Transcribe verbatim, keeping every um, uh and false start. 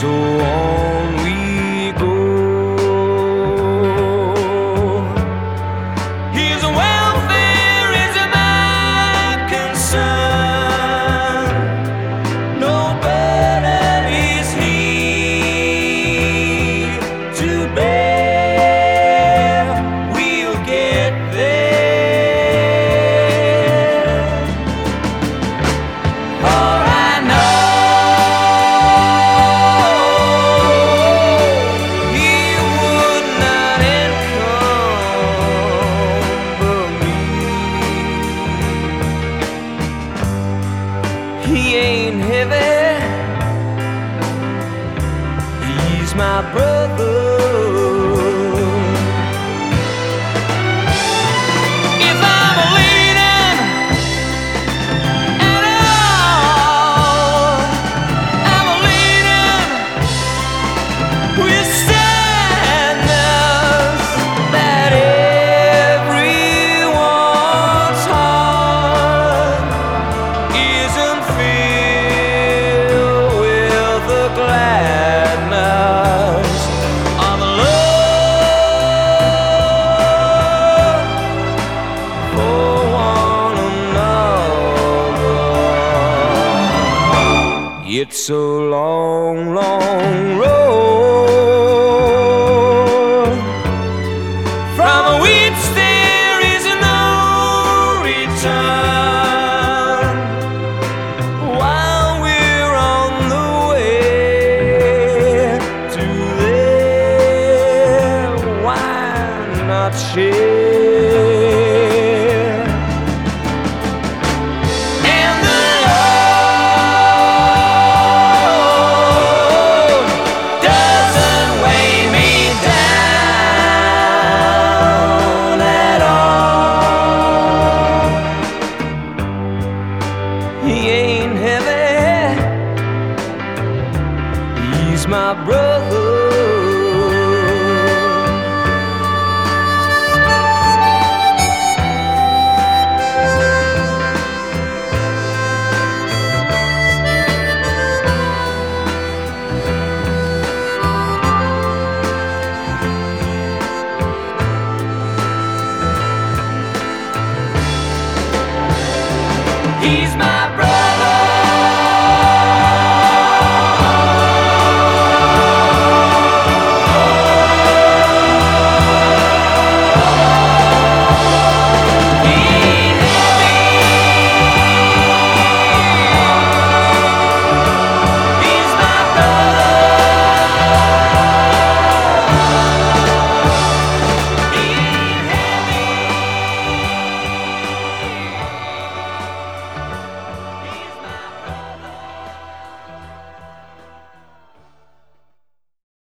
So on we go. His welfare is my concern. No burden is he to bear. We'll get there. For I know he would not encumber me. He ain't heavy, he's my brother. If I'm leaning at all, I'm leaning with sadness that everyone's heart isn't filled with the gladness of love for one another. It's a long, long road from which there is no return. While we're on the way to there, why not share? And the load doesn't weigh me down at all. He ain't heavy, he's my brother.